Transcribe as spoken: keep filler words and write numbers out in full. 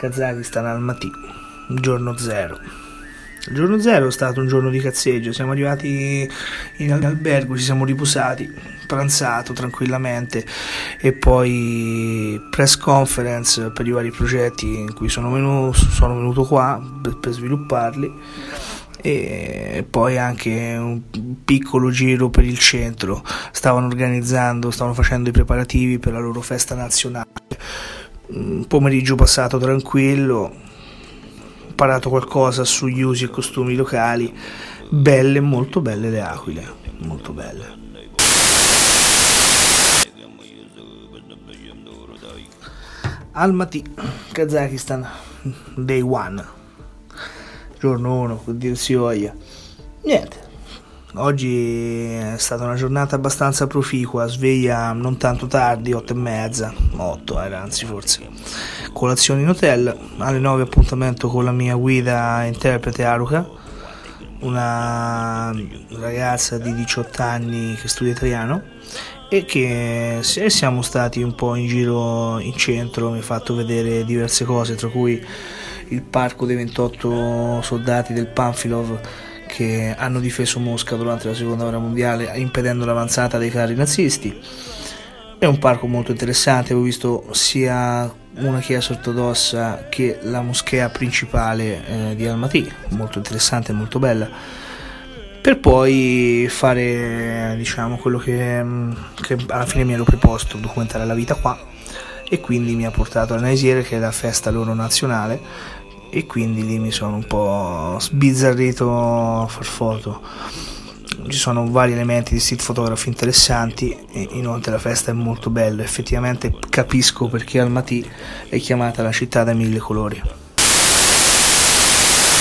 Kazakistan, Almaty, giorno zero. Il giorno zero è stato un giorno di cazzeggio, siamo arrivati in albergo, ci siamo riposati, pranzato tranquillamente e poi press conference per i vari progetti in cui sono venuto, sono venuto qua per, per svilupparli, e poi anche un piccolo giro per il centro. Stavano organizzando, stavano facendo i preparativi per la loro festa nazionale. Un pomeriggio passato tranquillo, imparato qualcosa sugli usi e costumi locali. Belle, molto belle le aquile, molto belle. Almaty, Kazakistan, day one, giorno uno, con Dio si voglia. Niente, oggi è stata una giornata abbastanza proficua, sveglia non tanto tardi, otto e mezza, otto era anzi forse, colazione in hotel, alle nove appuntamento con la mia guida interprete Aruka, una ragazza di diciotto anni che studia italiano, e che se siamo stati un po' in giro in centro, mi ha fatto vedere diverse cose, tra cui il parco dei ventotto soldati del Panfilov che hanno difeso Mosca durante la seconda guerra mondiale impedendo l'avanzata dei carri nazisti. È un parco molto interessante, avevo visto sia una chiesa ortodossa che la moschea principale eh, di Almaty, molto interessante e molto bella, per poi fare, diciamo, quello che, che alla fine mi ero preposto, documentare la vita qua, e quindi mi ha portato alla Naisiere, che è la festa loro nazionale, e quindi lì mi sono un po' sbizzarrito a far foto. Ci sono vari elementi di street photography interessanti e inoltre la festa è molto bella. Effettivamente capisco perché Almaty è chiamata la città dai mille colori.